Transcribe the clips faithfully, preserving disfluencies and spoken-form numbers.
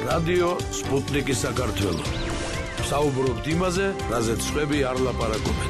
რადიო სპუტნიკი საქართველო. საუბრობთ იმაზე, რაზეც სხვები არ ლაპარაკობენ.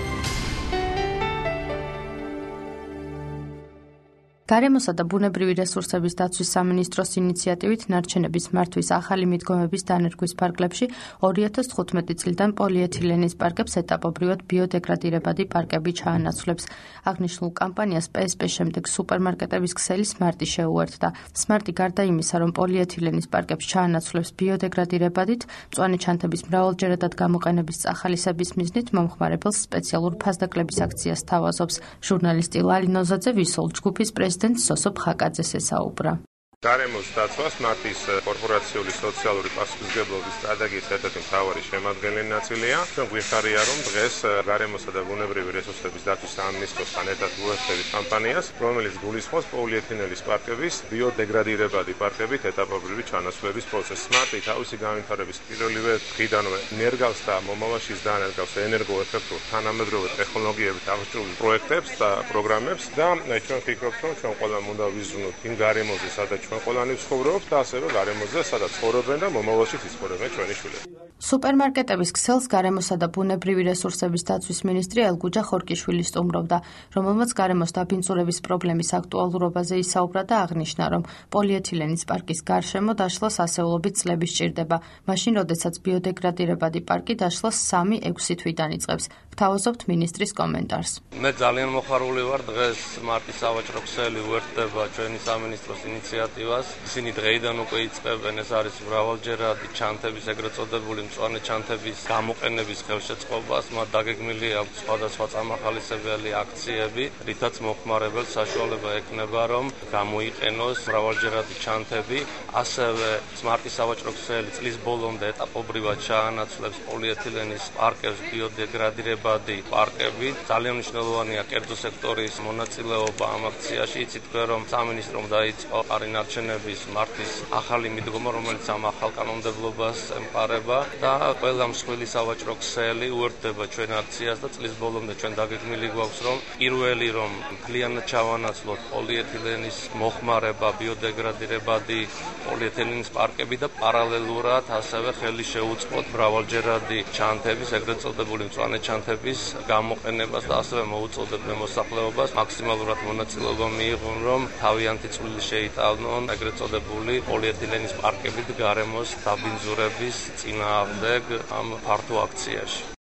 გარემოსა და ბუნებრივი რესურსების დაცვის სამინისტროს ინიციატივით ნარჩენების მართვის ახალი მიდგომების დანერგვის პარკებში ორი ათას თხუთმეტი წლიდან პოლიეთილენის პარკებს ეტაპობრივად ბიოდეგრადირებადი პარკები ჩაანაცვლებს. აღნიშნულ კამპანიას პე ეს პე შემდეგ სუპერმარკეტების ქსელი სმარტი შეუერთდა. სმარტი გარდა იმისა, რომ პოლიეთილენის პარკებს ჩაანაცვლებს ბიოდეგრადირებადით, მწვანე ჩანთების მრავალჯერადად გამოყენების წახალისების მიზნით მომხმარებელს სპეციალურ ფასდაკლების აქციას თავაზობს. ჟურნალისტი ლალი ნოზაძე ვისოლ ჯგუფის პრეზიდენტ სოსო ფხაკაძეს ესაუბრა. გარემოს დაცვა სმარტის კორპორაციული სოციალური პასუხისმგებლობის სტრატეგიის ერთ-ერთი მთავარი შემადგენელი ნაწილია. ჩვენ გვიხარია, რომ დღეს გარემოსა და ბუნებრივი რესურსების დაცვის სამინისტროსთან ერთად უერთდებით კამპანიას, რომელიც გულისხმობს პოლიეთილენის პარკების ბიოდეგრადირებადი პარკებით ეტაპობრივი ჩანაცვლების პროცესს. სმარტი თავისი განვითარების პირველივე დღიდანვე ნერგავს და მომავალში დაანერგავს ენერგოეფექტურ თანამედროვე ტექნოლოგიებით აღჭურვილ პროექტებს და პროგრამებს და ჩვენ ვფიქრობთ, რომ ჩვენ ყველამ უნდა ვიზრუნოთ იმ გარემოზე, სადაც ჩვენ ყველანი ვცხოვრობთ და ასევე გარემოზე, სადაც ცხოვრობენ და მომავალში ცხოვრობენ ჩვენი შვილები. სუპერმარკეტების ქსელს გარემოსა და ბუნებრივი რესურსების დაცვის მინისტრი ელგუჯა ხორკიშვილი სტუმრობდა, რომელმაც გარემოს დაბინძურების პრობლემის აქტუალურობაზე ისაუბრა და აღნიშნა, რომ პოლიეთილენის პარკის გარშემო დაშლას ასეულობით წლები სჭირდება, მაშინ როდესაც ბიოდეგრადირებადი პარკი დაშლას სამი ექვსი თვიდან იწყებს. ვთავაზობთ მინისტრის კომენტარს. მე ძალიან მოხარული ვარ, დღეს მარტის სავაჭრო ქსელი უერთდება ჩვენი სამინისტროს ინიციატივას. ისინი დღეიდან უკვე იწყებენ, ეს არის მრავალჯერადი ჩანთების, ეგრეთ წოდებული მწვანე ჩანთების გამოყენების ხელშეწყობას. მათ დაგეგმილი აქვს სხვადასხვა წამახალისებელი აქციები, რითაც მომხმარებელს საშუალება ექნება, რომ გამოიყენოს მრავალჯერადი ჩანთები. ასევე სმარტის სავაჭრო ქსელი წლის ბოლომდე ეტაპობრივად ჩაანაცვლებს პოლიეთილენის პარკებს ბიოდეგრადირებადი პარკები. ძალიან მნიშვნელოვანია კერძო სექტორის მონაწილეობა ამ აქციაში. იცით თქვენ, რომ სამინისტრომ დაიწყო არინარჩენების მარტის ახალი მიდგომა, რომელიც ამ ახალ კანონმდებლობას ემყარება და ყველა მსხვილი სავაჭრო ქსელი უერთდება ჩვენ აქციას და წლის ბოლომდე ჩვენ დაგეგმილი გვაქვს, რომ პირველი რომ მთლიანად ჩავანაცვლოთ პოლიეთილენის მოხმარება, ბიოდეგრადირებადი პოლიეთილენის პარკები და პარალელურად ასევე ხელი შეუწყოთ მრავალჯერადი ჩანთების, ეგრეთ წოდებული მწვანე ჩანთების გამოყენებას და ასევე მოუწოდებ მოსახლეობას მაქსიმალურად მონაწილეობა მიიღონ, რომ თავიანთი წვლილი შეიტანონ ეგრეთ წოდებული პოლიეთილენის პარკებით გარემოს დაბინძურების წინააღმდეგ ამ ფართო აქციაში.